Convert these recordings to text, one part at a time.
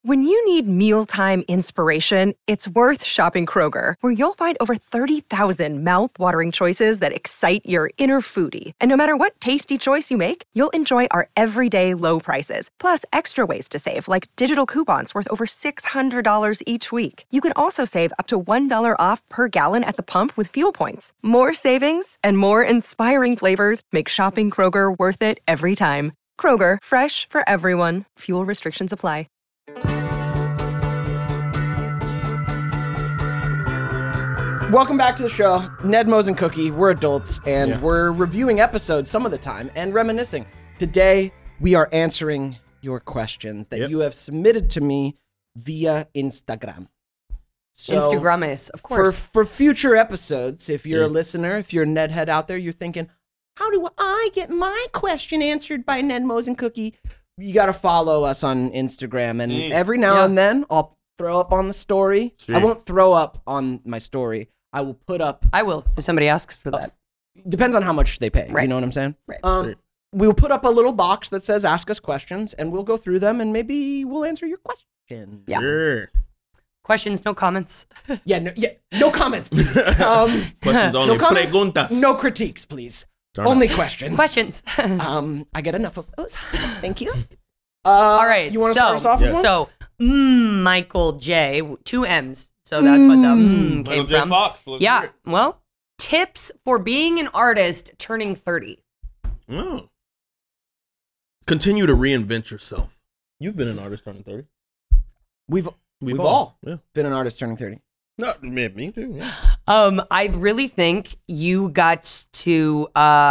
When you need mealtime inspiration, it's worth shopping Kroger, where you'll find over 30,000 mouth-watering choices that excite your inner foodie. And no matter what tasty choice you make, you'll enjoy our everyday low prices, plus extra ways to save, like digital coupons worth over $600 each week. You can also save up to $1 off per gallon at the pump with fuel points. More savings and more inspiring flavors make shopping Kroger worth it every time. Kroger, fresh for everyone. Fuel restrictions apply. Welcome back to the show. Ned, Mose, and Cookie. We're adults, and we're reviewing episodes some of the time and reminiscing. Today, we are answering your questions that you have submitted to me via Instagram. So, Instagrammes, of course. For future episodes, if you're a listener, if you're a Ned head out there, you're thinking, how do I get my question answered by Ned, Mose, and Cookie? You got to follow us on Instagram, and every now and then, I'll throw up on the story. I won't throw up on my story. I will put up. I will, if somebody asks for that. Depends on how much they pay. Right. You know what I'm saying? Right. We will put up a little box that says ask us questions, and we'll go through them, and maybe we'll answer your question. Yeah. Sure. Questions, no comments. No comments, please. Questions only. No comments, Preguntas. no critiques, please. Turn Only up. questions. Questions. I get enough of those. Thank you. All right. You want to start us off with one? So, Michael J, 2 M's. So that's what the came Michael J. from. Fox. Let's hear it. Well, tips for being an artist turning 30. Oh. Continue to reinvent yourself. You've been an artist turning 30. We've all Yeah. been an artist turning 30. No, me too. Yeah. I really think you got to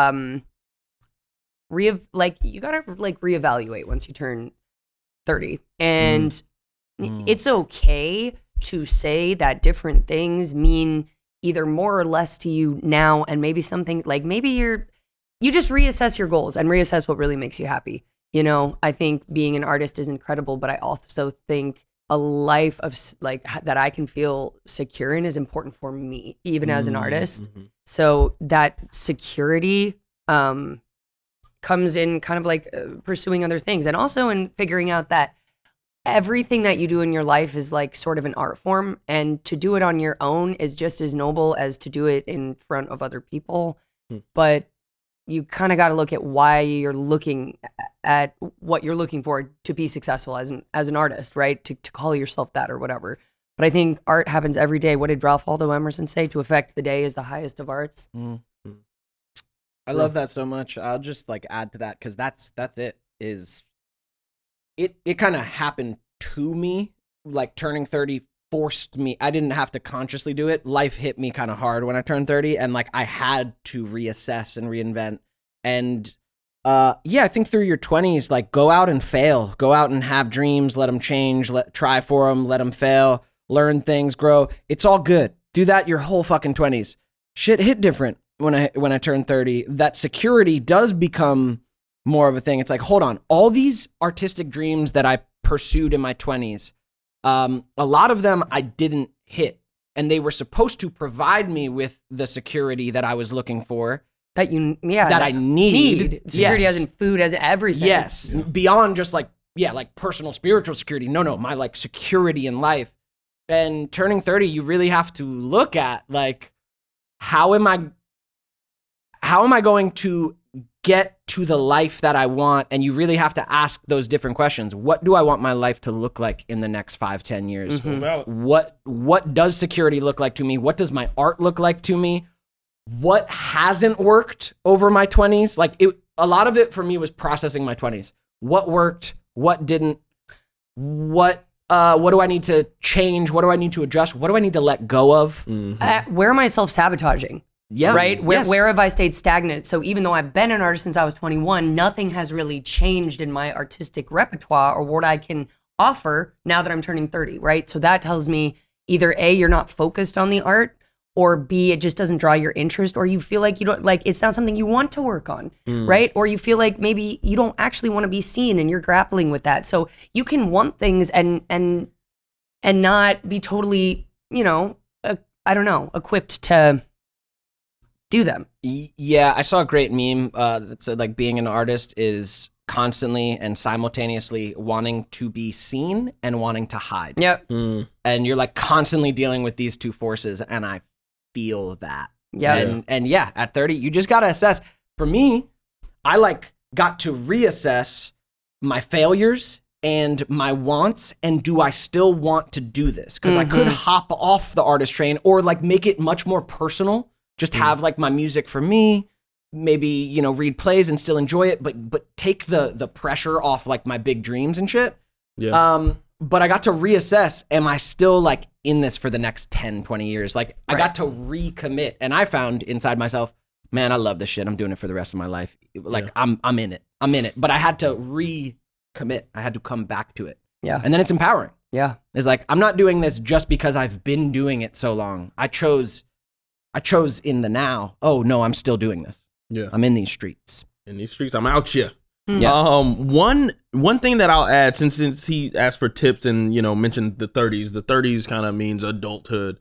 reevaluate once you turn 30, and it's okay to say that different things mean either more or less to you now, and maybe something like maybe you just reassess your goals and reassess what really makes you happy. You know, I think being an artist is incredible, but I also think a life of like that I can feel secure in is important for me, even as an artist. So that security comes in kind of like pursuing other things, and also in figuring out that everything that you do in your life is like sort of an art form, and to do it on your own is just as noble as to do it in front of other people. But you kind of got to look at why you're looking at what you're looking for to be successful as an artist, right? To call yourself that or whatever. But I think art happens every day. What did Ralph Waldo Emerson say? To affect the day is the highest of arts. I love that so much. I'll just like add to that because that's it. It kind of happened to me. Like turning 30 forced me. I didn't have to consciously do it. Life hit me kind of hard when I turned 30, and like I had to reassess and reinvent. And I think through your 20s, like go out and fail. Go out and have dreams. Let them change. Try for them. Let them fail. Learn things. Grow. It's all good. Do that your whole fucking 20s. Shit hit different when I turned 30. That security does become more of a thing. It's like, hold on, all these artistic dreams that I pursued in my 20s, a lot of them I didn't hit, and they were supposed to provide me with the security that I was looking for. That I need. Security Yes. as in food, as in everything. Yes, beyond just like personal spiritual security. No, my like security in life. And turning 30, you really have to look at like, how am I going to get to the life that I want? And you really have to ask those different questions. What do I want my life to look like in the next 5-10 years? What does security look like to me? What does my art look like to me? What hasn't worked over my 20s? Like a lot of it for me was processing my 20s. What worked? What didn't? What do I need to change? What do I need to adjust? What do I need to let go of? Where am I self-sabotaging? Yeah. Right? Where have I stayed stagnant? So even though I've been an artist since I was 21, nothing has really changed in my artistic repertoire or what I can offer now that I'm turning 30, right? So that tells me either A, you're not focused on the art, or B, it just doesn't draw your interest, or you feel like you don't, like it's not something you want to work on, right? Or you feel like maybe you don't actually want to be seen and you're grappling with that. So you can want things and not be totally, equipped to do them. Yeah, I saw a great meme that said like being an artist is constantly and simultaneously wanting to be seen and wanting to hide. Yep. And you're like constantly dealing with these two forces, and I feel that. Yeah. And yeah, at 30, you just gotta assess. For me, I like got to reassess my failures and my wants, and do I still want to do this? Because I could hop off the artist train or like make it much more personal. Just have like my music for me, maybe, you know, read plays and still enjoy it, but take the pressure off like my big dreams and shit. Yeah. But I got to reassess, am I still like in this for the next 10, 20 years? Like I got to recommit, and I found inside myself, man, I love this shit. I'm doing it for the rest of my life. Like I'm in it. But I had to recommit. I had to come back to it. Yeah. And then it's empowering. Yeah. It's like, I'm not doing this just because I've been doing it so long. I chose in the now. Oh no, I'm still doing this. Yeah. I'm in these streets. In these streets, I'm out here. Yeah. One thing that I'll add, since he asked for tips and, you know, mentioned the 30s. The 30s kind of means adulthood.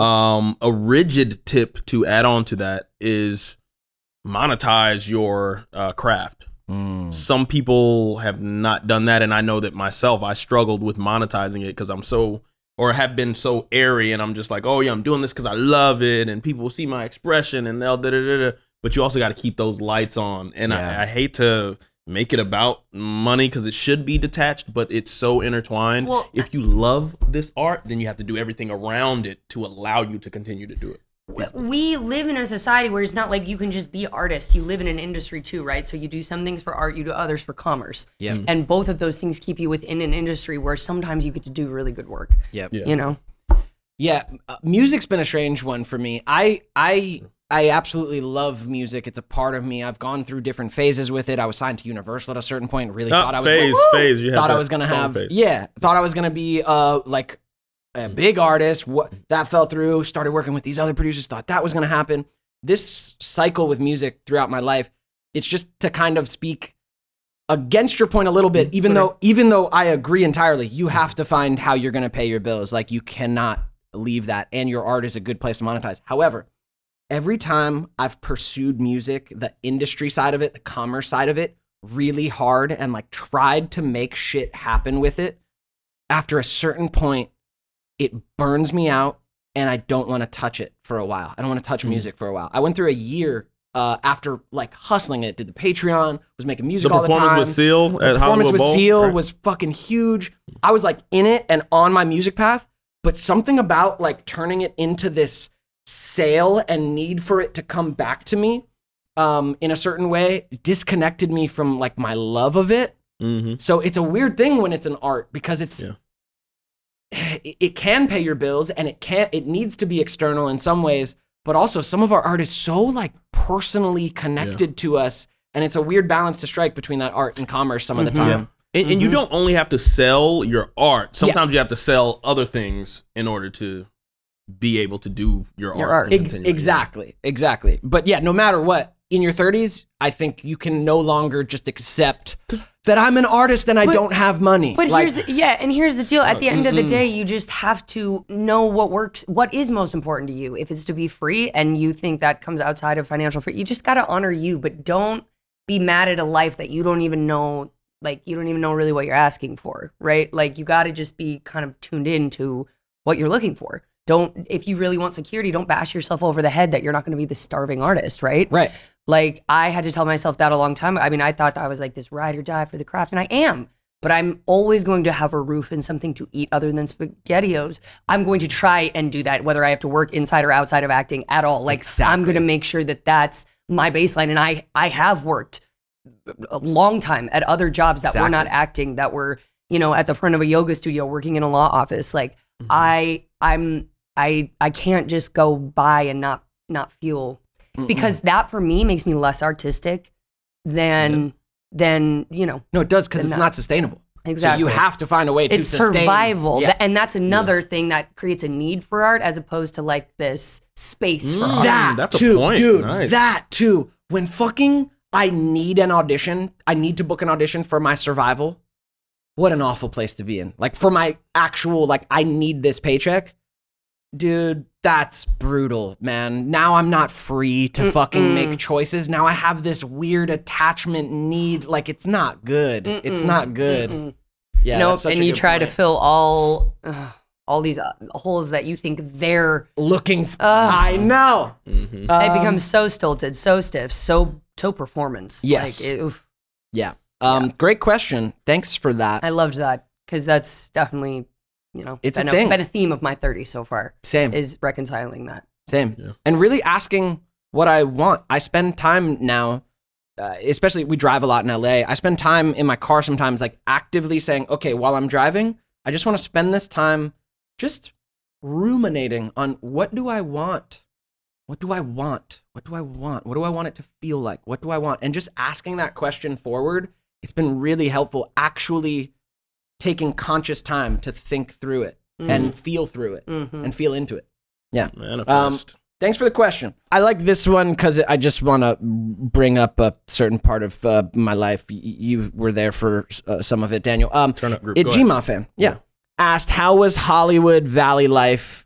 A rigid tip to add on to that is monetize your craft. Some people have not done that, and I know that myself, I struggled with monetizing it because have been so airy, and I'm just like, oh yeah, I'm doing this because I love it, and people will see my expression, and they'll da-da-da-da. But you also got to keep those lights on, and I hate to make it about money because it should be detached, but it's so intertwined. Well, if you love this art, then you have to do everything around it to allow you to continue to do it. We live in a society where it's not like you can just be artists. You live in an industry too, right? So you do some things for art, you do others for commerce. Yeah. And both of those things keep you within an industry where sometimes you get to do really good work. Yep. You know? Yeah. Music's been a strange one for me. I absolutely love music. It's a part of me. I've gone through different phases with it. I was signed to Universal at a certain point. Really thought I was phase. You thought I was gonna have phase. Yeah. Thought I was gonna be like a big artist. What that fell through. Started working with these other producers. Thought that was gonna happen. This cycle with music throughout my life, it's just to kind of speak against your point a little bit. Even though I agree entirely, you have to find how you're gonna pay your bills. Like you cannot leave that, and your art is a good place to monetize. However, every time I've pursued music, the industry side of it, the commerce side of it, really hard and like tried to make shit happen with it, after a certain point, it burns me out and I don't want to touch it for a while. I don't want to touch music for a while. I went through a year after like hustling it, did the Patreon, was making music all the time. The performance with Seal at Hollywood Bowl. Seal was fucking huge. I was like in it and on my music path, but something about like turning it into this sale and need for it to come back to me in a certain way disconnected me from like my love of it. So it's a weird thing when it's an art because it can pay your bills and it needs to be external in some ways, but also some of our art is so like personally connected to us, and it's a weird balance to strike between that art and commerce some of the time. And you don't only have to sell your art. Sometimes you have to sell other things in order to be able to do your art. Exactly. But yeah, no matter what, in your 30s, I think you can no longer just accept that I'm an artist and I don't have money. But here's the deal. At the end of the day, you just have to know what works, what is most important to you. If it's to be free and you think that comes outside of financial freedom, you just got to honor you, but don't be mad at a life that you don't even know, like you don't even know really what you're asking for, right? Like you got to just be kind of tuned in to what you're looking for. If you really want security, don't bash yourself over the head that you're not going to be the starving artist, right? Right. Like I had to tell myself that a long time. I mean, I thought that I was like this ride or die for the craft, and I am. But I'm always going to have a roof and something to eat other than SpaghettiOs. I'm going to try and do that, whether I have to work inside or outside of acting at all. Like I'm going to make sure that that's my baseline. And I have worked a long time at other jobs that were not acting, that were, you know, at the front of a yoga studio, working in a law office. Like I can't just go by and not feel, because that for me makes me less artistic than you know. No, it does, because it's not sustainable. Exactly. So you have to find a way to sustain. It's survival. Yeah. And that's another thing that creates a need for art as opposed to like this space for art. That's a point. Dude, nice. That too. When fucking I need an audition, I need to book an audition for my survival. What an awful place to be in. Like for my actual, like I need this paycheck. dude, that's brutal, man. Now I'm not free to fucking make choices. Now I have this weird attachment need. Like, it's not good. It's not good. Yeah. Nope. And you try to fill all these holes that you think they're looking. I know. It becomes so stilted, so stiff, so performance. Yes. Like, oof. Yeah. Great question. Thanks for that. I loved that because that's definitely, it's been a theme of my 30s so far. Same. Is reconciling that. Same. Yeah. And really asking what I want. I spend time now, especially we drive a lot in LA. I spend time in my car sometimes, like actively saying, okay, while I'm driving, I just want to spend this time just ruminating on what do I want? What do I want? What do I want? What do I want it to feel like? What do I want? And just asking that question forward, it's been really helpful actually taking conscious time to think through it and feel through it and feel into it. Yeah. Manifest. Thanks for the question. I like this one because I just want to bring up a certain part of my life. You were there for some of it, Daniel. Turn up group. Gma fan. Yeah. Asked, how was Hollywood Valley life?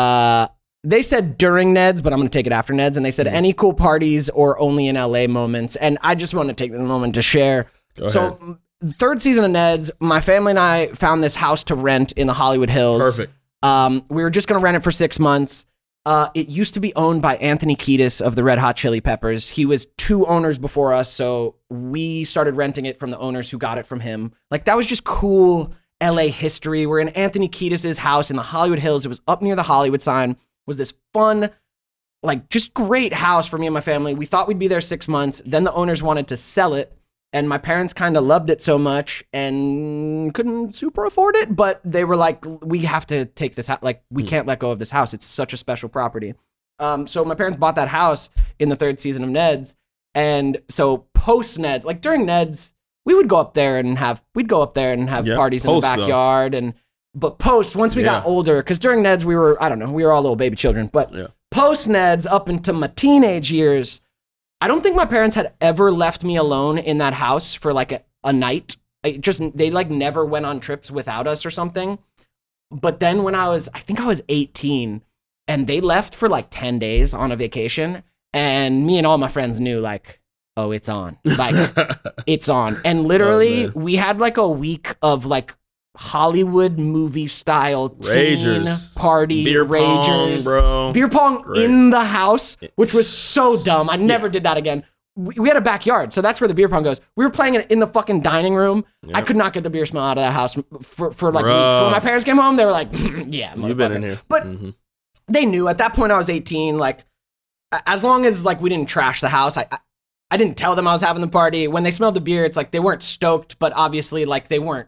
They said during Neds, but I'm going to take it after Neds. And they said any cool parties or only in LA moments. And I just want to take the moment to share. Go so ahead. The third season of Neds, my family and I found this house to rent in the Hollywood Hills. Perfect. We were just going to rent it for 6 months. It used to be owned by Anthony Kiedis of the Red Hot Chili Peppers. He was 2 owners before us, so we started renting it from the owners who got it from him. Like, that was just cool LA history. We're in Anthony Kiedis' house in the Hollywood Hills. It was up near the Hollywood sign. It was this fun, like, just great house for me and my family. We thought we'd be there 6 months. Then the owners wanted to sell it. And my parents kind of loved it so much and couldn't super afford it, but they were like, we have to take this house. Like, we can't let go of this house. It's such a special property. So my parents bought that house in the 3rd season of Neds. And so post Neds, like during Neds, we would go up there and have parties in the backyard. But post, once we got older, because during Neds, we were all little baby children. But post Neds up into my teenage years, I don't think my parents had ever left me alone in that house for like a night. They like never went on trips without us or something. But then when I think I was 18 and they left for like 10 days on a vacation and me and all my friends knew like, oh, it's on. Like it's on. And literally we had like a week of like Hollywood movie style teen party beer ragers, pong, bro. Beer pong in the house, which was so dumb. I never did that again. We had a backyard, so that's where the beer pong goes. We were playing it in the fucking dining room. I could not get the beer smell out of that house for like weeks. So when my parents came home, they were like, yeah, you've been in here. But they knew at that point I was 18. Like, as long as like we didn't trash the house, I didn't tell them I was having the party. When they smelled the beer, it's like they weren't stoked, but obviously like they weren't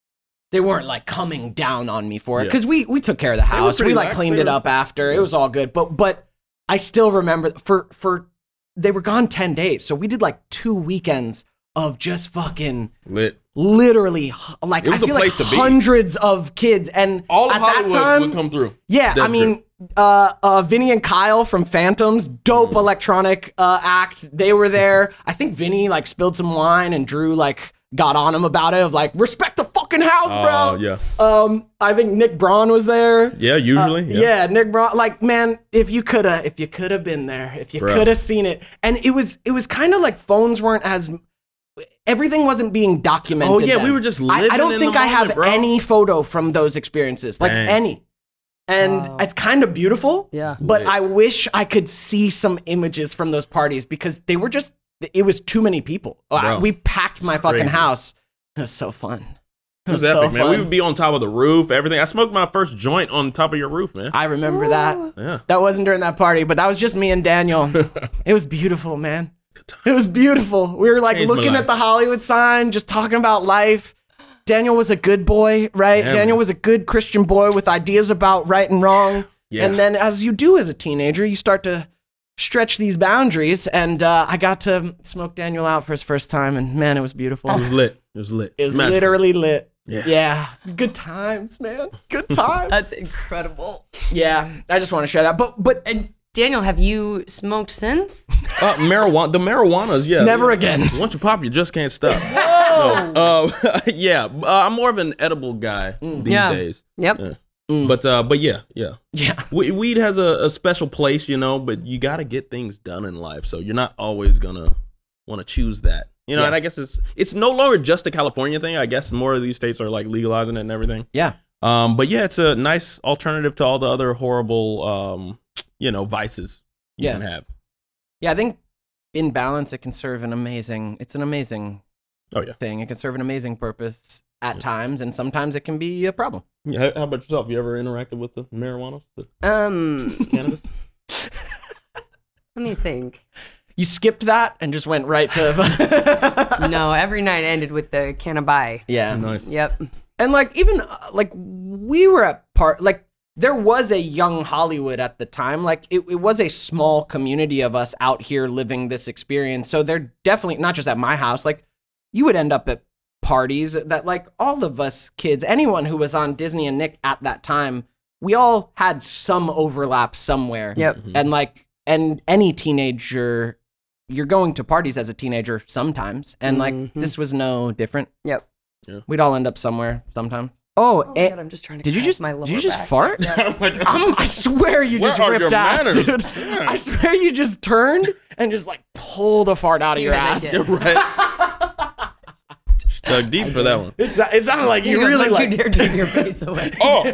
like coming down on me for it because we took care of the house. We like cleaned it up after. It was all good. But I still remember for they were gone 10 days. So we did like 2 weekends of just fucking literally like I feel like hundreds of kids and all of at Hollywood that time would come through. Yeah, I mean Vinny and Kyle from Phantoms, dope electronic act. They were there. I think Vinny like spilled some wine and Drew like got on him about it of like, respect the fucking house, bro. Yeah. I think Nick Braun was there. Yeah, usually. Yeah, Nick Braun. Like, man, if you could have been there, if you could have seen it. And it was kind of like phones weren't as, everything wasn't being documented. Oh yeah, then. we were just living I don't in think the I have moment, bro. any photo from those experiences. Like any. And it's kind of beautiful. Yeah. But I wish I could see some images from those parties because they were just, it was too many people. We packed my fucking house. It was so fun. It was epic, man. We would be on top of the roof, everything. I smoked my first joint on top of your roof, man. I remember that. Yeah. That wasn't during that party, but that was just me and Daniel. It was beautiful, man. It was beautiful. We were like looking at the Hollywood sign, just talking about life. Daniel was a good boy, right? Yeah, Daniel man. was a good Christian boy with ideas about right and wrong. Yeah. And then as you do as a teenager, you start to stretch these boundaries. And I got to smoke Daniel out for his first time. And man, it was beautiful. It was lit. It was lit. It was magical. literally lit. Yeah. Good times, man. Good times. That's incredible. Yeah. I just want to share that. But And Daniel, have you smoked since? Marijuana. The marijuanas, yeah. Never again. Once you pop, you just can't stop. Whoa. No, yeah. I'm more of an edible guy these days. Yep. Yeah. But yeah. Yeah. Weed has a special place, you know, but you got to get things done in life. So you're not always going to want to choose that. You know, Yeah. and I guess it's no longer just a California thing. I guess more of these states are like legalizing it and everything. Yeah. But yeah, it's a nice alternative to all the other horrible, vices you can have. Yeah, I think in balance, it can serve an amazing Oh yeah. thing. It can serve an amazing purpose at times, and sometimes it can be a problem. Yeah. How about yourself? You ever interacted with the marijuana, the cannabis? Let me think. You skipped that and just went right to. No, every night ended with the cannabi. Yeah. Nice. Yep. And like even like we were at there was a young Hollywood at the time. Like it was a small community of us out here living this experience. So they're definitely not just at my house. Like you would end up at parties that like all of us kids, anyone who was on Disney and Nick at that time, we all had some overlap somewhere. Yep. And any teenager, you're going to parties as a teenager sometimes. And like this was no different. Yep. Yeah. We'd all end up somewhere sometime. Oh, my God, I'm just trying to. did you just my lower did you just back. fart? I swear you just Where are ripped your ass, manners? dude. Yeah. I swear you just turned and just like pulled a fart out of your Yes, I ass. did. You're right. Dug deep for that one. It sounded like you Here really goes, like. you dare take your face away.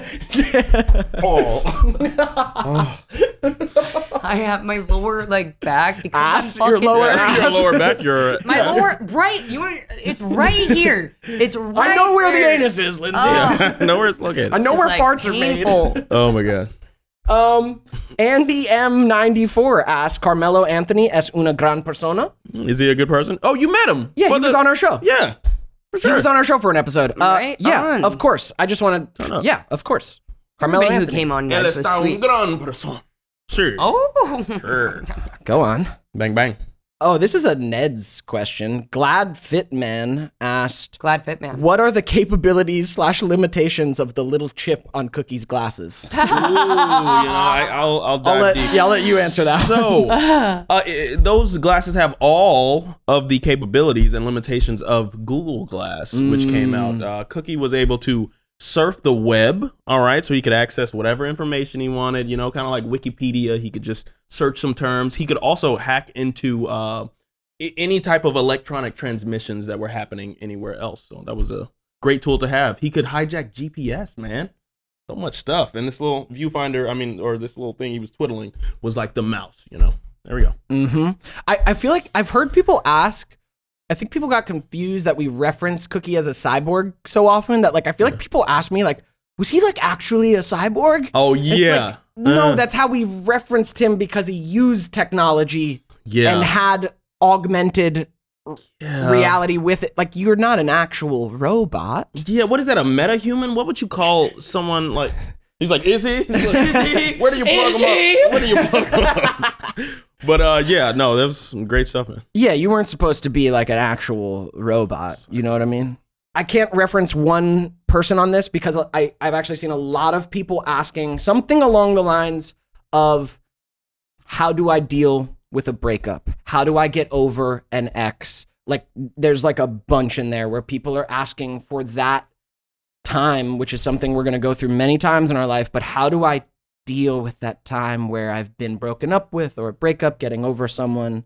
I have my lower back because Ass? I'm Your fucking lower hurt. Your lower back. Your My lower right. You want? It's right here. It's right. I know where the there. anus is, Lindsay. Oh. I know where it's located. I know It's, where like, farts are made. painful. Oh my god. Andy M94 asked, Carmelo Anthony es una gran persona? Is he a good person? Oh, you met him. Yeah, For he was on our show. Yeah. For sure. He was on our show for an episode. Right yeah, on. of course. I just want Turn up. to. Yeah, of course. Carmelo Everybody who Anthony. came on Él nights was está un sweet. gran persona. Sure. Oh. Sure. Go on. Bang bang. Oh, this is a Ned's question. Glad Fit Man asked, Glad fit man. what are the capabilities / limitations of the little chip on Cookie's glasses? Ooh, I'll dive deep. I'll let you answer that. So, those glasses have all of the capabilities and limitations of Google Glass, which came out. Cookie was able to surf the web, all right, so he could access whatever information he wanted, kind of like Wikipedia. He could just search some terms. He could also hack into any type of electronic transmissions that were happening anywhere else. So that was a great tool to have. He could hijack GPS, man. So much stuff. And this little viewfinder, or this little thing he was twiddling was like the mouse, There we go. Mm-hmm. I feel like I've heard people ask, I think people got confused that we reference Cookie as a cyborg so often that I feel like people ask me was he actually a cyborg? Oh, It's yeah. No, that's how we referenced him because he used technology Yeah. and had augmented reality with it. You're not an actual robot. Yeah, what is that, a meta-human? What would you call someone like... He's like, is he? He's like, is he? Where do you plug him up? Where do you plug him up? But yeah, no, that was some great stuff, man. Yeah, you weren't supposed to be an actual robot. You know what I mean? I can't reference one person on this because I've actually seen a lot of people asking something along the lines of, how do I deal with a breakup? How do I get over an ex? There's a bunch in there where people are asking for that time, which is something we're going to go through many times in our life. But how do I deal with that time where I've been broken up with, or a breakup, getting over someone?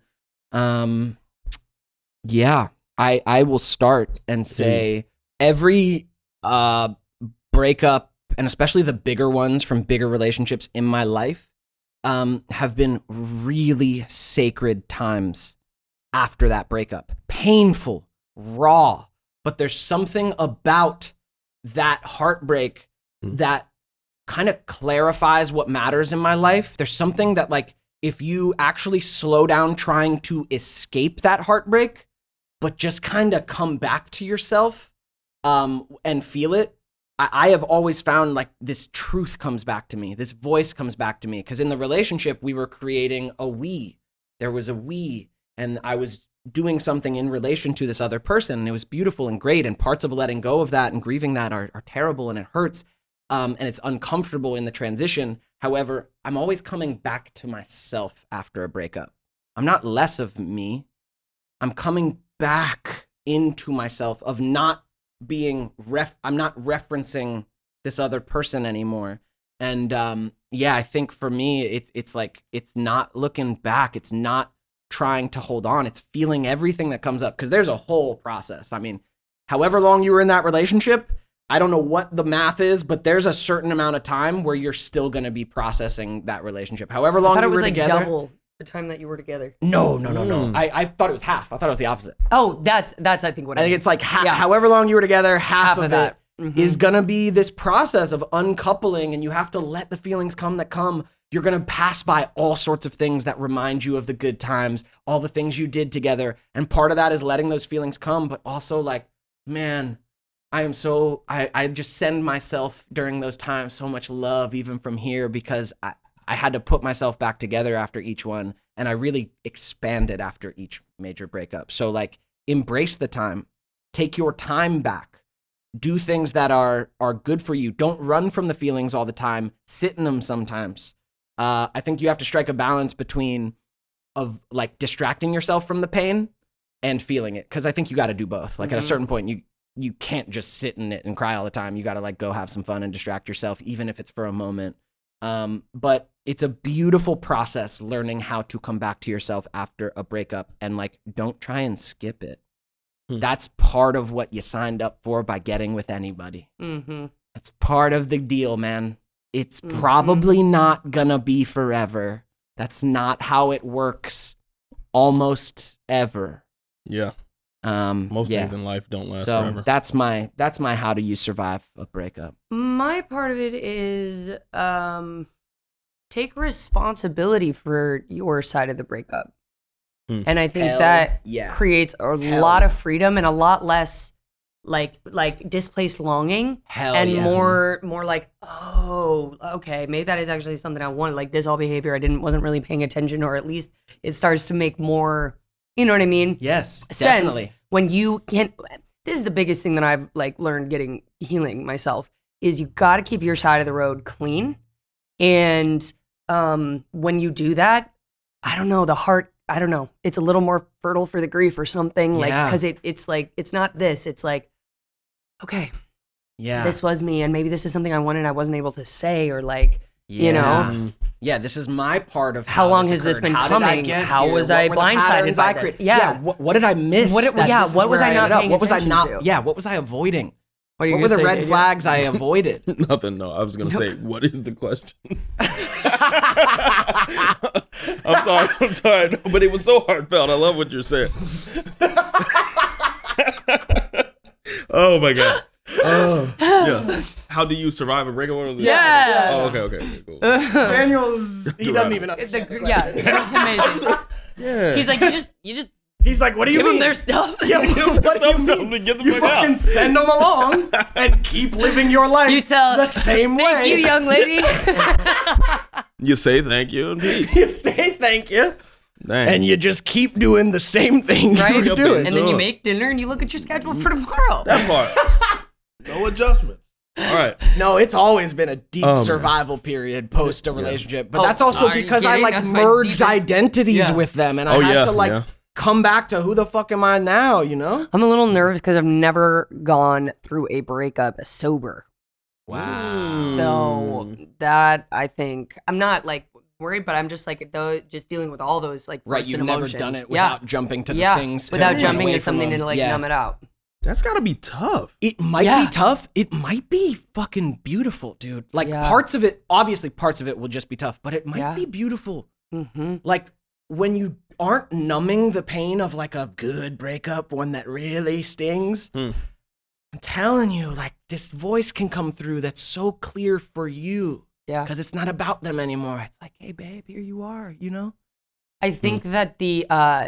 Yeah, I will start and say every breakup, and especially the bigger ones from bigger relationships in my life, have been really sacred times after that breakup. Painful, raw, but there's something about that heartbreak that kind of clarifies what matters in my life. There's something that if you actually slow down trying to escape that heartbreak, but just kind of come back to yourself and feel it, I have always found this truth comes back to me. This voice comes back to me. Because in the relationship, we were creating a we. There was a we. And I was doing something in relation to this other person. And it was beautiful and great. And parts of letting go of that and grieving that are terrible, and it hurts. And it's uncomfortable in the transition. However, I'm always coming back to myself after a breakup. I'm not less of me. I'm coming back into myself of not being I'm not referencing this other person anymore. And I think for me, it's like, it's not looking back. It's not trying to hold on. It's feeling everything that comes up, because there's a whole process. I mean, however long you were in that relationship, I don't know what the math is, but there's a certain amount of time where you're still going to be processing that relationship. However long you were together. I thought it was like double the time that you were together. No. I thought it was half. I thought it was the opposite. Oh, that's I think what I think it's like however long you were together, half of that it is gonna be this process of uncoupling, and you have to let the feelings come that come. You're gonna pass by all sorts of things that remind you of the good times, all the things you did together, and part of that is letting those feelings come, but also like, man, I just send myself during those times so much love, even from here, because I had to put myself back together after each one, and I really expanded after each major breakup. So like, embrace the time, take your time back, do things that are good for you. Don't run from the feelings all the time. Sit in them sometimes. I think you have to strike a balance between of like distracting yourself from the pain and feeling it, because I think you got to do both. Like at a certain point, you can't just sit in it and cry all the time. You got to like go have some fun and distract yourself, even if it's for a moment. But it's a beautiful process learning how to come back to yourself after a breakup, and like, don't try and skip it. That's part of what you signed up for by getting with anybody. That's part of the deal, man. It's probably not gonna be forever. That's not how it works almost ever. Yeah. Most things in life don't last forever. That's my how do you survive a breakup. My part of it is take responsibility for your side of the breakup. And I think that creates a lot of freedom and a lot less like displaced longing, more like, oh, okay, maybe that is actually something I wanted. Like this all behavior I wasn't really paying attention, or at least it starts to make more, you know what I mean? Yes, sense definitely. When you can't. This is the biggest thing that I've like learned healing myself, is you got to keep your side of the road clean. And when you do that, I don't know, the heart, I don't know, it's a little more fertile for the grief or something. Like, because it's like, it's not this, it's like, okay, this was me, and maybe this is something I wanted I wasn't able to say, or like, you know. Yeah, this is my part of how long has this been coming? How was I blindsided by this? Yeah. What did I miss? What was I not paying attention to? Yeah, what was I avoiding? What were the red flags I avoided? Nothing, no. I was going to say, what is the question? I'm sorry. No, but it was so heartfelt. I love what you're saying. Oh, my God. Yes. How do you survive a breakup? Yeah. Oh, okay, cool. Daniel's, he doesn't even understand. It's amazing. Yeah. He's like, you just he's like, what do you give mean? them their stuff. Yeah, what do you mean? Get them you fucking out. send them along and keep living your life the same way. Thank you, young lady. You say thank you and peace. You say thank you. Dang. And you just keep doing the same thing right? you were doing. And then you make dinner and you look at your schedule for tomorrow. That part. No adjustments. All right. No, it's always been a deep survival period post a relationship. But that's also because I like merged identities with them, and I had to come back to who the fuck am I now, you know? I'm a little nervous because I've never gone through a breakup sober. Wow. So that, I think, I'm not like worried, but I'm just like, just dealing with all those like right, you've emotions. never done it without jumping to the things. Without jumping to something to like numb it out. That's gotta be tough. It might be tough. It might be fucking beautiful, dude. Like parts of it will just be tough, but it might be beautiful. Mm-hmm. Like when you aren't numbing the pain of like a good breakup, one that really stings. I'm telling you, like this voice can come through that's so clear for you. Yeah. Because it's not about them anymore. It's like, hey babe, here you are, you know? I think that the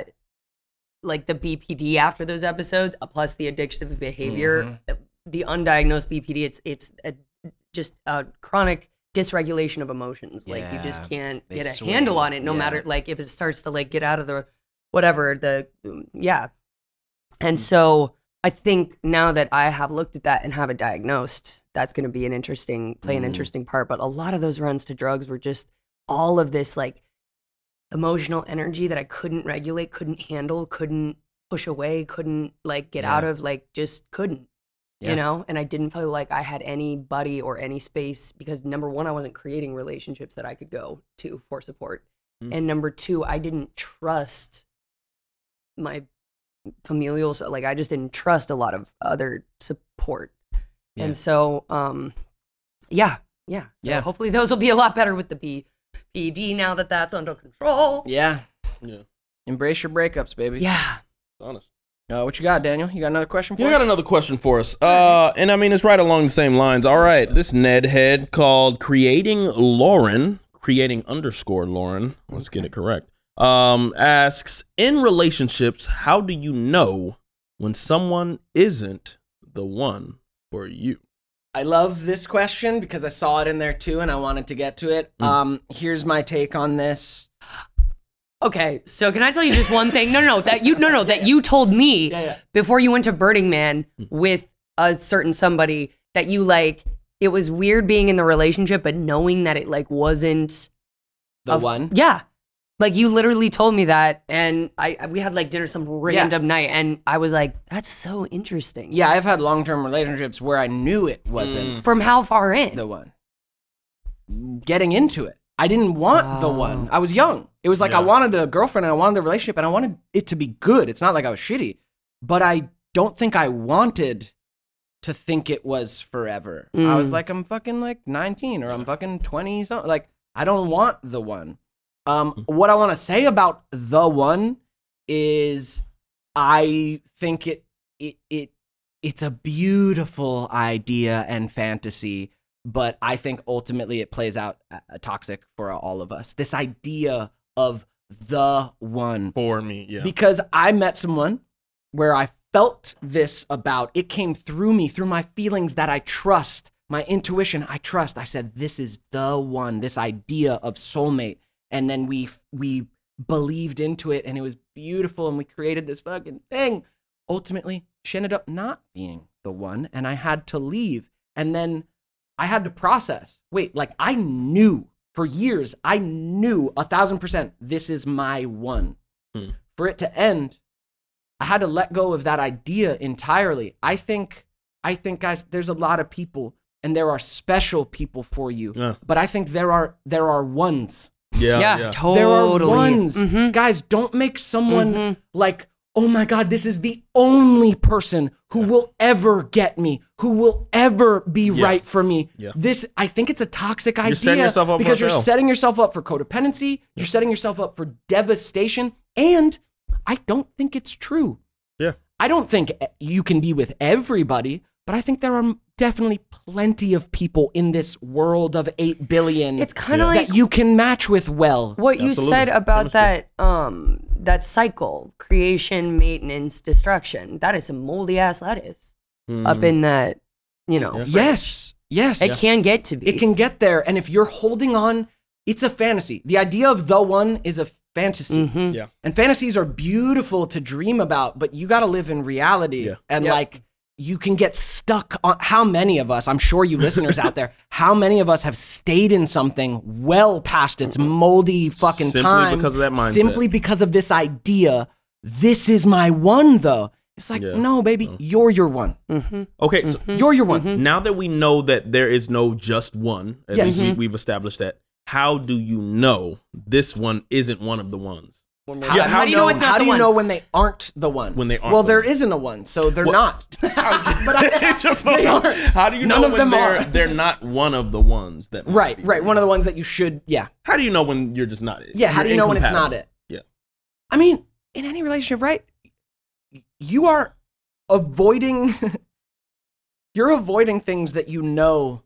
like the BPD after those episodes, plus the addictive behavior, the undiagnosed BPD, it's just a chronic dysregulation of emotions. Like you just can't get a handle on it, no matter like if it starts to like get out of the whatever And so I think now that I have looked at that and have it diagnosed, that's going to be an interesting part. But a lot of those runs to drugs were just all of this like emotional energy that I couldn't regulate, couldn't handle, couldn't push away, couldn't like get out of, like just couldn't. Yeah. you know, and I didn't feel like I had anybody or any space because number one, I wasn't creating relationships that I could go to for support. And number two, I didn't trust my familial, like I just didn't trust a lot of other support. Yeah. And so, yeah. So hopefully those will be a lot better with the PED now that that's under control. Yeah. Yeah. Embrace your breakups, baby. Yeah. Honest. What you got, Daniel? You got another question for You us? got another question for us. And I mean, it's right along the same lines. All right. This Ned head called Creating Lauren, _Lauren. Let's get it correct. Asks, in relationships, how do you know when someone isn't the one for you? I love this question because I saw it in there too and I wanted to get to it. Here's my take on this. Okay, so can I tell you just one thing? That you told me before you went to Burning Man with a certain somebody that you like. It was weird being in the relationship, but knowing that it like wasn't The one? Yeah, like you literally told me that, and we had like dinner some random night, and I was like, that's so interesting. Yeah, I've had long-term relationships where I knew it wasn't From how far in? the one. Getting into it. I didn't want the one. I was young. It was like I wanted a girlfriend and I wanted a relationship and I wanted it to be good. It's not like I was shitty, but I don't think I wanted to think it was forever. I was like, I'm fucking like 19 or I'm fucking 20 something. Like, I don't want the one. What I want to say about the one is I think it's a beautiful idea and fantasy, but I think ultimately it plays out toxic for all of us. This idea of the one. For me, yeah. Because I met someone where I felt this about, it came through me, through my feelings that I trust, my intuition, I trust. I said, this is the one, this idea of soulmate. And then we believed into it and it was beautiful and we created this fucking thing. Ultimately, she ended up not being the one and I had to leave. And then I had to process. Wait, like I knew for years, I knew 1,000% this is my one. For it to end, I had to let go of that idea entirely. I think guys, there's a lot of people and there are special people for you. Yeah. But I think there are ones. Yeah. Totally. There are ones. Guys, don't make someone like, oh my God, this is the only person who will ever get me, who will ever be right for me. Yeah. This, I think it's a toxic idea setting yourself up because for you're fail. setting yourself up for codependency. You're setting yourself up for devastation. And I don't think it's true. Yeah. I don't think you can be with everybody, but I think there are definitely plenty of people in this world of 8 billion It's kind of like that you can match with well. what you Absolutely. said about Chemistry. that cycle, creation, maintenance, destruction. That is some moldy ass lettuce up in that, Yes. it can get to be. It can get there. And if you're holding on, it's a fantasy. The idea of the one is a fantasy. Yeah. And fantasies are beautiful to dream about, but you got to live in reality. Yeah. And like, you can get stuck on how many of us, I'm sure you listeners out there, how many of us have stayed in something well past its moldy fucking Simply time. because of that mindset. Simply because of this idea. This is my one though. It's like, no, baby, you're your one. Okay, so You're your one. now that we know that there is no just one, at Yes. least we've established that, how do you know this one isn't one of the ones? How do you know it's not How the do you one? know when they aren't the one? When they aren't Well, the there one. isn't a one, so they're not. But they aren't. How do you None know of when them are. they're not one of the ones that might Right, be right. One of the ones that you should, yeah. How do you know when you're just not it? Yeah, how do you know when it's not it? Yeah. I mean, in any relationship, right? You are avoiding, you're avoiding things that you know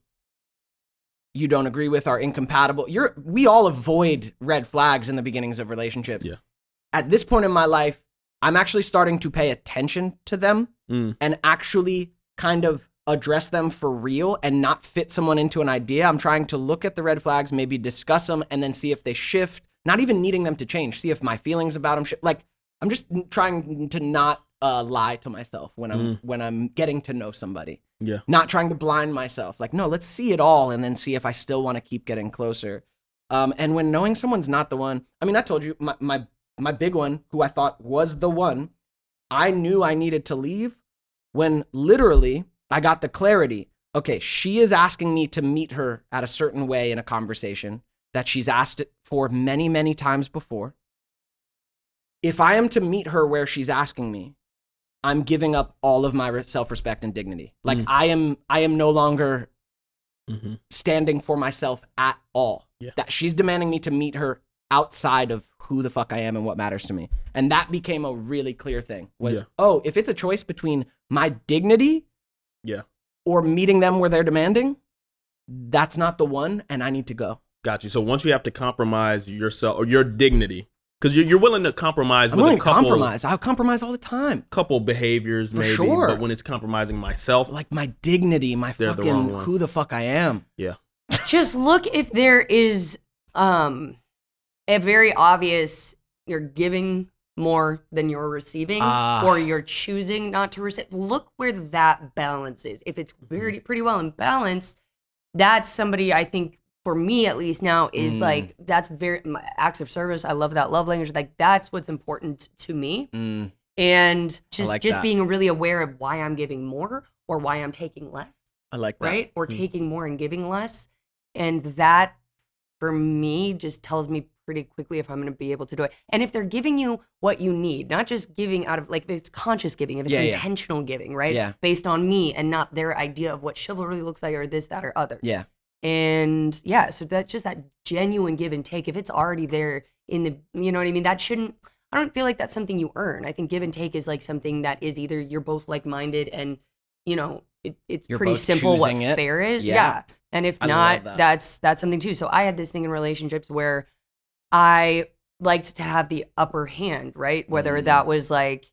you don't agree with, are incompatible. We all avoid red flags in the beginnings of relationships. Yeah. At this point in my life, I'm actually starting to pay attention to them and actually kind of address them for real and not fit someone into an idea. I'm trying to look at the red flags, maybe discuss them, and then see if they shift, not even needing them to change, see if my feelings about them shift. Like, I'm just trying to not lie to myself when I'm getting to know somebody. Yeah. Not trying to blind myself. Like, no, let's see it all and then see if I still want to keep getting closer. And when knowing someone's not the one, I mean, I told you, my big one, who I thought was the one, I knew I needed to leave when literally I got the clarity. Okay, she is asking me to meet her at a certain way in a conversation that she's asked it for many, many times before. If I am to meet her where she's asking me, I'm giving up all of my self-respect and dignity. Like I am no longer standing for myself at all. Yeah. That she's demanding me to meet her outside of who the fuck I am and what matters to me. And that became a really clear thing was, if it's a choice between my dignity or meeting them where they're demanding, that's not the one, and I need to go. Got you. So once you have to compromise yourself or your dignity, because you're willing to compromise I'm with willing a couple. Compromise. I'll compromise all the time. Couple behaviors, For maybe. sure. But when it's compromising myself, Like my dignity, my They're the fucking wrong one. who the fuck I am. yeah. Just look if there is a very obvious you're giving more than you're receiving or you're choosing not to receive. Look where that balance is. If it's pretty well in balance, that's somebody I think for me at least now is like that's very my acts of service. I love that love language. Like that's what's important to me. And just being really aware of why I'm giving more or why I'm taking less. I like that. Right? Or taking more and giving less. And that, for me, just tells me pretty quickly if I'm going to be able to do it. And if they're giving you what you need, not just giving out of, like, it's conscious giving, if it's intentional giving, right? Yeah. Based on me and not their idea of what chivalry looks like or this, that, or other. Yeah. And yeah, so that's just that genuine give and take. If it's already there in the, you know what I mean? That shouldn't, I don't feel like that's something you earn. I think give and take is like something that is either you're both like-minded and, you know, it's You're pretty both simple what choosing it. fair is. Yeah. Yeah. And if I not, love that. that's something too. So I had this thing in relationships where I liked to have the upper hand, right? Whether that was like,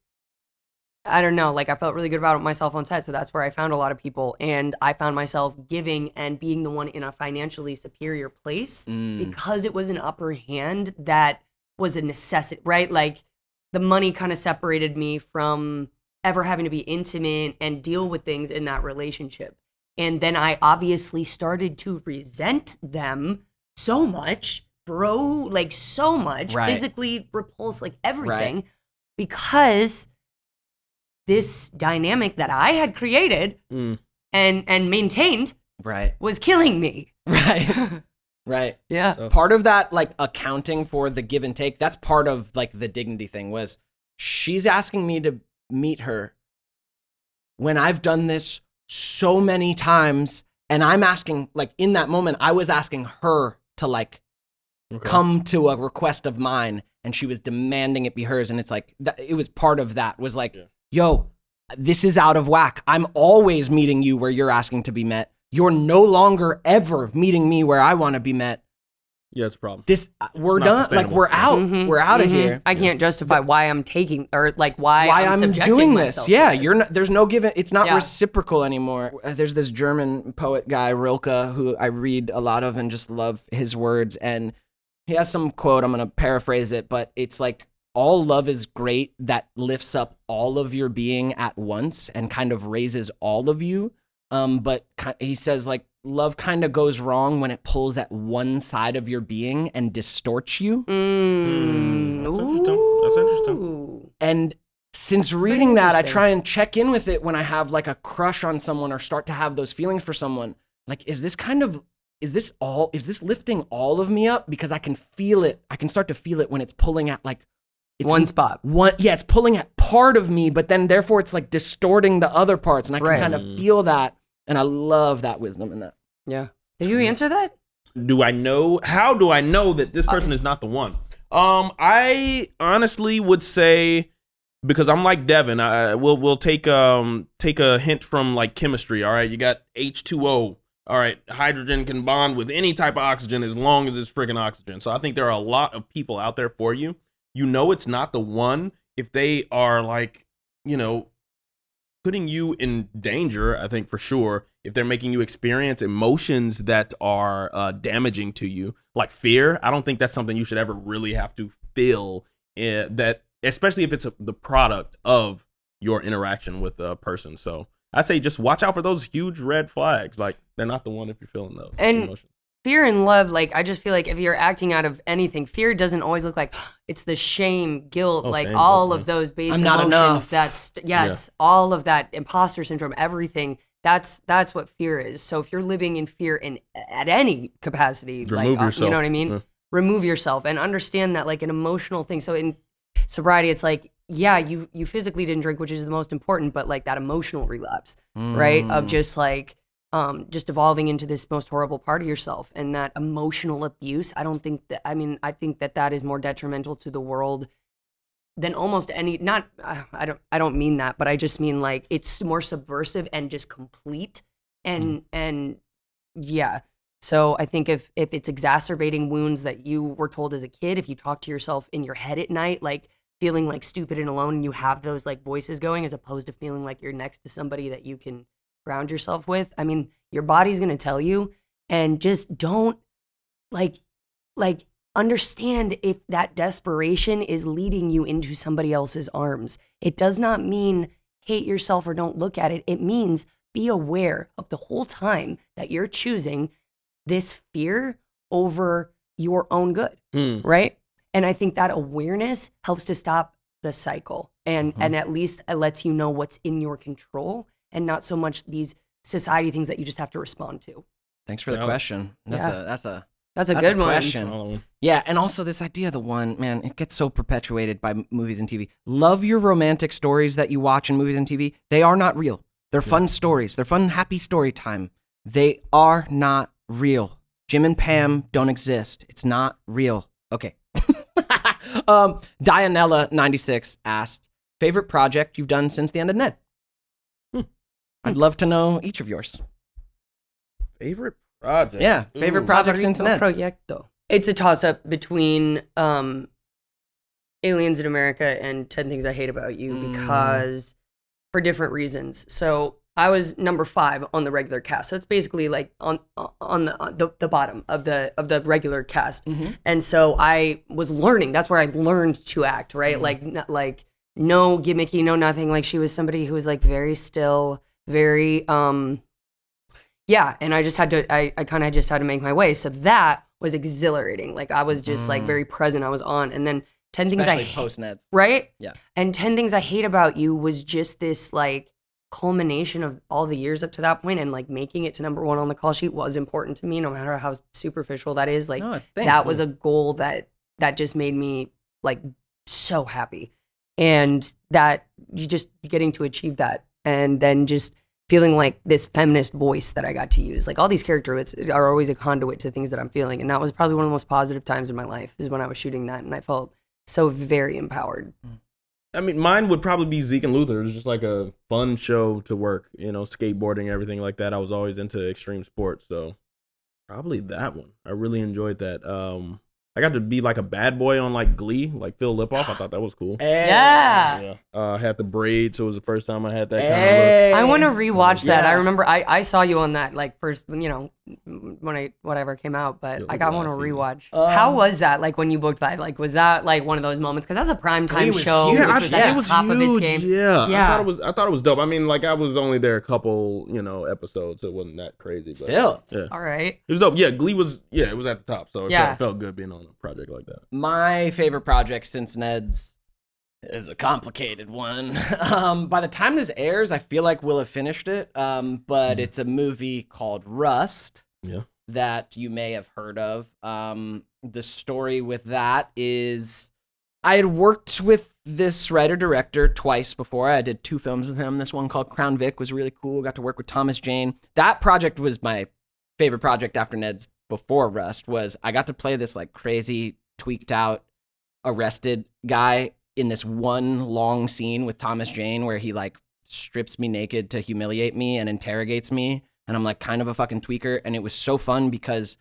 I don't know, like I felt really good about myself on set. So that's where I found a lot of people. And I found myself giving and being the one in a financially superior place because it was an upper hand that was a necessity, right? Like the money kind of separated me from ever having to be intimate and deal with things in that relationship. And then I obviously started to resent them so much, bro, like so much, physically repulsed, like everything, because this dynamic that I had created and maintained was killing me. Right. Yeah. So- Part of that, like accounting for the give and take, that's part of like the dignity thing was she's asking me to meet her when I've done this so many times. And I'm asking, like in that moment, I was asking her to like come to a request of mine and she was demanding it be hers. And it's like, it was part of that was like, yo, this is out of whack. I'm always meeting you where you're asking to be met. You're no longer ever meeting me where I want to be met. Yeah, it's a problem. We're not done. Like sustainable. we're out. We're out of here. I can't justify why I'm taking or like why I'm subjecting doing myself this. to Yeah, this. you're not. There's no given. It's not Yeah. reciprocal anymore. There's this German poet guy Rilke who I read a lot of and just love his words. And he has some quote. I'm gonna paraphrase it, but it's like all love is great that lifts up all of your being at once and kind of raises all of you. But he says like love kind of goes wrong when it pulls at one side of your being and distorts you. That's interesting. That's interesting. Ooh. And since reading that, I interesting. try and check in with it when I have like a crush on someone or start to have those feelings for someone. Like, is this lifting all of me up? Because I can feel it. I can start to feel it when it's pulling at like One spot. it's pulling at part of me, but then therefore it's like distorting the other parts. And I can Right. kind of feel that. And I love that wisdom in that. Yeah. Did you answer that? How do I know that this person is not the one? I honestly would say, because I'm like Devin, we'll take a hint from like chemistry. All right, you got H2O. All right, hydrogen can bond with any type of oxygen as long as it's freaking oxygen. So I think there are a lot of people out there for you. You know it's not the one if they are like, you know, putting you in danger, I think for sure, if they're making you experience emotions that are damaging to you, like fear. I don't think that's something you should ever really have to feel, that, especially if it's the product of your interaction with a person. So I say just watch out for those huge red flags. Like, they're not the one if you're feeling those And emotions. fear and love, like I just feel like if you're acting out of anything, fear doesn't always look like it's the shame, guilt, like shame, all guilt, of those base I'm not emotions. enough. That's all of that imposter syndrome, everything That's what fear is. So if you're living in fear at any capacity, Remove like yourself. you know what I mean? Yeah. Remove yourself and understand that like an emotional thing. So in sobriety, it's like, yeah, you physically didn't drink, which is the most important, but like that emotional relapse, right? Of just like just evolving into this most horrible part of yourself, and that emotional abuse. I think that is more detrimental to the world than almost any, not I don't mean that, but I just mean like it's more subversive and just complete and yeah. So I think if it's exacerbating wounds that you were told as a kid, if you talk to yourself in your head at night, like feeling like stupid and alone, and you have those like voices going, as opposed to feeling like you're next to somebody that you can ground yourself with, I mean, your body's going to tell you, and just don't like understand if that desperation is leading you into somebody else's arms. It does not mean hate yourself or don't look at it. It means be aware of the whole time that you're choosing this fear over your own good, right? And I think that awareness helps to stop the cycle, and at least it lets you know what's in your control and not so much these society things that you just have to respond to. Thanks for the question. That's a good question. one. Yeah, and also this idea, it gets so perpetuated by movies and TV. Love your romantic stories that you watch in movies and TV. They are not real. They're fun stories. They're fun, happy story time. They are not real. Jim and Pam don't exist. It's not real. Okay. Dianella96 asked, favorite project you've done since the end of Ned? I'd love to know each of yours. Favorite project? Yeah, favorite project since Ned. Proyecto. It's a toss-up between Aliens in America and 10 Things I Hate About You, because for different reasons. So I was number 5 on the regular cast. So it's basically like on the bottom of the regular cast. And so I was learning. That's where I learned to act, right? Like no gimmicky, no nothing. Like she was somebody who was like very still, very yeah, and I just had to I kind of just had to make my way. So that was exhilarating. Like I was just like very present. I was on. And then 10 Things I Hate, post Neds. Right? Yeah. And 10 Things I Hate About You was just this like culmination of all the years up to that point, and like making it to number 1 on the call sheet was important to me, no matter how superficial that is. Like that was a goal that just made me like so happy. And that you just getting to achieve that, and then just feeling like this feminist voice that I got to use. Like all these characters are always a conduit to things that I'm feeling. And that was probably one of the most positive times in my life, is when I was shooting that. And I felt so very empowered. I mean, mine would probably be Zeke and Luther. It was just like a fun show to work, skateboarding, everything like that. I was always into extreme sports. So probably that one. I really enjoyed that. I got to be like a bad boy on like Glee, like Phil Lipoff. I thought that was cool. Yeah. I had the braid, so it was the first time I had that kind of look. I want to rewatch that. I remember I saw you on that like first, when whatever came out, but I want to rewatch. How was that? Like when you booked that, like was that like one of those moments? Because that's a primetime show. Yeah, which was at the top of its game. Yeah. I thought it was dope. I mean, like I was only there a couple, episodes, so it wasn't that crazy. But, Still. yeah. All right. It was dope. Yeah, Glee was, it was at the top, so it felt good being on a project like that. My favorite project since Ned's is a complicated one. By the time this airs, I feel like we'll have finished it. But it's a movie called Rust. Yeah. That you may have heard of. The story with that is I had worked with this writer-director twice before. I did 2 films with him. This one called Crown Vic was really cool. Got to work with Thomas Jane. That project was my favorite project after Ned's before Rust. Was I got to play this like crazy, tweaked out, arrested guy in this one long scene with Thomas Jane where he like strips me naked to humiliate me and interrogates me. And I'm like kind of a fucking tweaker. And it was so fun because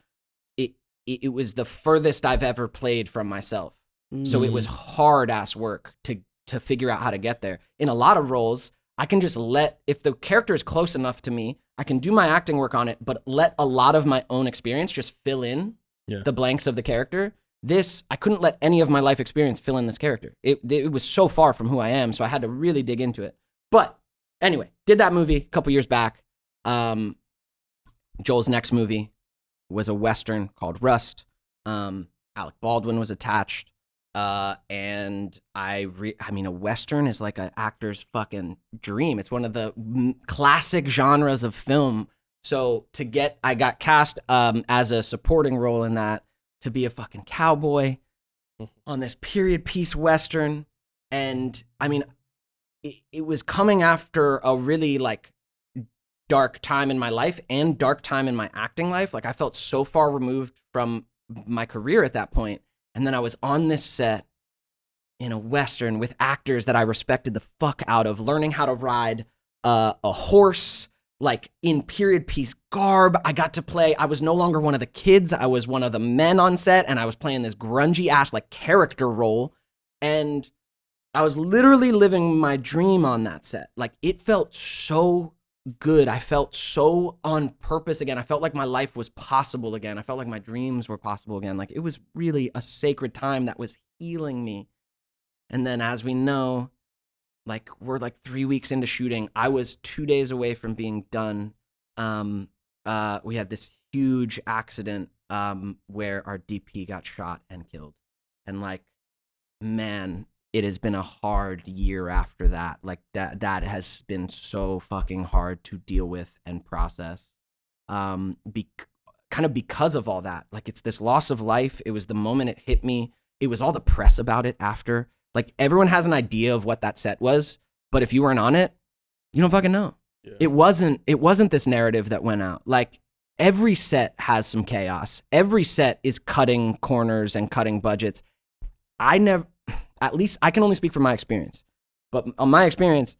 it was the furthest I've ever played from myself. So it was hard ass work to figure out how to get there. In a lot of roles, I can just if the character is close enough to me, I can do my acting work on it, but let a lot of my own experience just fill in the blanks of the character. This, I couldn't let any of my life experience fill in this character. It was so far from who I am, so I had to really dig into it. But anyway, did that movie a couple years back. Joel's next movie was a Western called Rust. Alec Baldwin was attached. And I mean, a Western is like an actor's fucking dream. It's one of the classic genres of film. So I got cast as a supporting role in that, to be a fucking cowboy on this period piece Western. And I mean, it was coming after a really like dark time in my life and dark time in my acting life. Like I felt so far removed from my career at that point. And then I was on this set in a Western with actors that I respected the fuck out of, learning how to ride a horse, like in period piece garb. I was no longer one of the kids. I was one of the men on set, and I was playing this grungy ass like character role. And I was literally living my dream on that set. Like it felt so good. I felt so on purpose again. I felt like my life was possible again. I felt like my dreams were possible again. Like it was really a sacred time that was healing me. And then, as we know, like we're like 3 weeks into shooting. I was 2 days away from being done. We had this huge accident where our DP got shot and killed. And like, man, it has been a hard year after that. Like that has been so fucking hard to deal with and process. Kind of because of all that. Like it's this loss of life. It was the moment it hit me. It was all the press about it after. Like everyone has an idea of what that set was, but if you weren't on it, you don't fucking know. Yeah. It wasn't this narrative that went out. Like every set has some chaos. Every set is cutting corners and cutting budgets. At least I can only speak from my experience, but on my experience,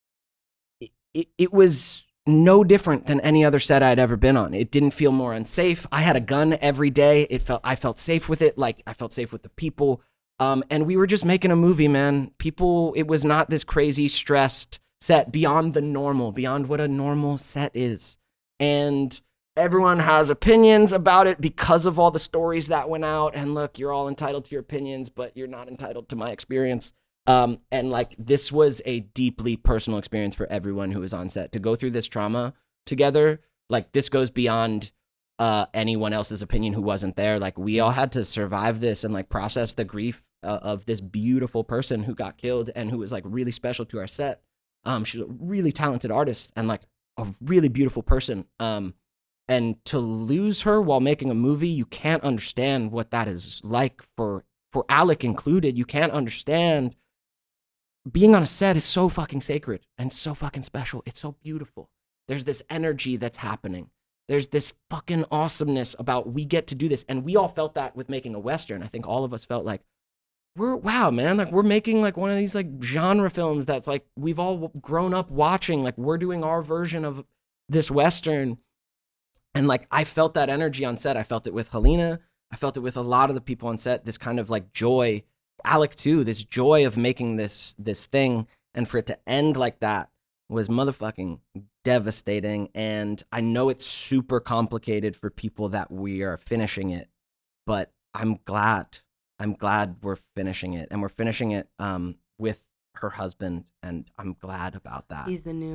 it was no different than any other set I'd ever been on. It didn't feel more unsafe. I had a gun every day. I felt safe with it. Like I felt safe with the people. And we were just making a movie, man. It was not this crazy stressed set beyond the normal, beyond what a normal set is. And everyone has opinions about it because of all the stories that went out. And look, you're all entitled to your opinions, but you're not entitled to my experience. And like, this was a deeply personal experience for everyone who was on set to go through this trauma together. Like this goes beyond anyone else's opinion who wasn't there. Like we all had to survive this and like process the grief of this beautiful person who got killed and who was like really special to our set. She's a really talented artist and like a really beautiful person. And to lose her while making a movie, you can't understand what that is like for Alec included. You can't understand. Being on a set is so fucking sacred and so fucking special. It's so beautiful. There's this energy that's happening. There's this fucking awesomeness about we get to do this. And we all felt that with making a Western. I think all of us felt like, wow, man, like we're making like one of these like genre films that's like we've all grown up watching. Like we're doing our version of this Western. And like I felt that energy on set. I felt it with Helena. I felt it with a lot of the people on set, this kind of like joy. Alec too, this joy of making this thing. And for it to end like that was motherfucking devastating. And I know it's super complicated for people that we are finishing it, but I'm glad we're finishing it, and we're finishing it with her husband, and I'm glad about that.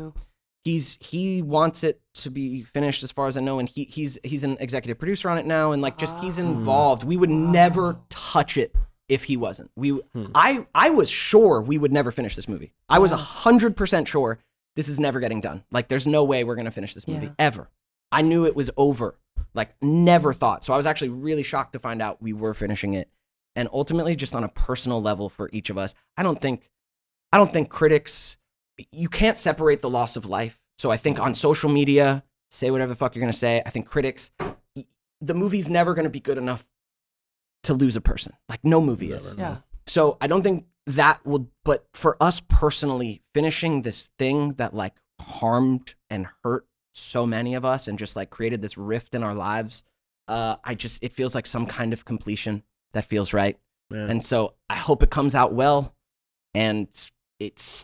He wants it to be finished as far as I know, and he's an executive producer on it now, and like just he's involved. We would never touch it if he wasn't. I was sure we would never finish this movie. I was 100% sure this is never getting done. Like there's no way we're gonna finish this movie ever. I knew it was over. Like never thought. So I was actually really shocked to find out we were finishing it. And ultimately, just on a personal level for each of us, I don't think critics, you can't separate the loss of life. So I think on social media, say whatever the fuck you're going to say. I think critics, the movie's never going to be good enough to lose a person. Like no movie is. Yeah. So I don't think that will, but for us personally, finishing this thing that like harmed and hurt so many of us and just like created this rift in our lives, it feels like some kind of completion that feels right. Man. And so I hope it comes out well. And it's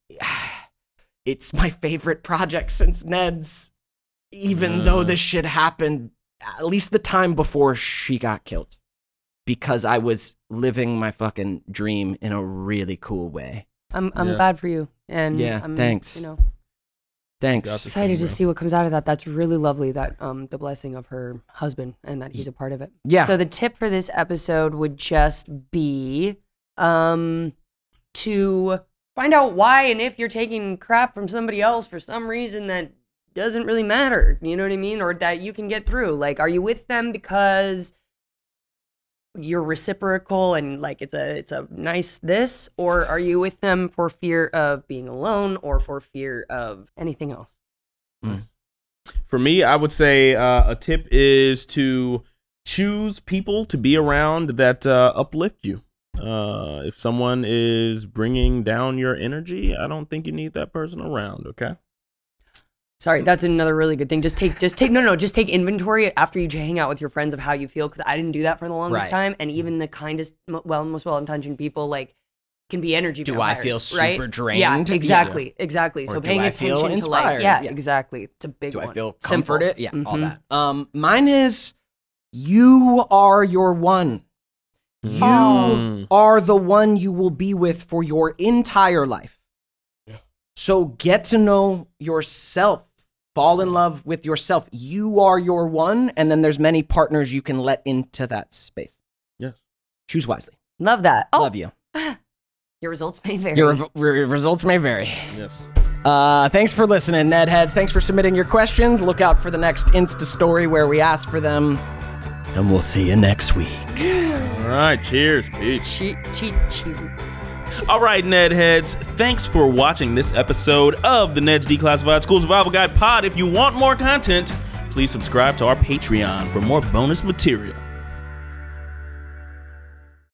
my favorite project since Ned's, even though this shit happened at least the time before she got killed, because I was living my fucking dream in a really cool way. I'm glad for you. And thanks. Thanks. Excited to see what comes out of that. That's really lovely, that the blessing of her husband and that he's a part of it. Yeah. So the tip for this episode would just be to find out why and if you're taking crap from somebody else for some reason that doesn't really matter, you know what I mean? Or that you can get through. Like, are you with them because you're reciprocal and like it's a nice this, or are you with them for fear of being alone or for fear of anything else? For me, I would say a tip is to choose people to be around that uplift you. If someone is bringing down your energy, I don't think you need that person around. Okay. Sorry, that's another really good thing. Just take inventory after you hang out with your friends of how you feel, because I didn't do that for the longest time, and even the kindest, most well-intentioned people like can be energy vampires. Do I feel super right? drained? Yeah, exactly. Or So do paying I feel attention to like, inspired? exactly. It's a big Do one. I feel Simple. comforted? Yeah, all that. Mine is, you are your one. You are the one you will be with for your entire life. Yeah. So get to know yourself. Fall in love with yourself. You are your one, and then there's many partners you can let into that space. Yes. Choose wisely. Love that. Oh, Love you. your results may vary. Your results may vary. Yes. Thanks for listening, Nedheads. Thanks for submitting your questions. Look out for the next Insta story where we ask for them. And we'll see you next week. All right. Cheers. Peace. Cheat. All right, Nedheads. Thanks for watching this episode of the Ned's Declassified School Survival Guide pod. If you want more content, please subscribe to our Patreon for more bonus material.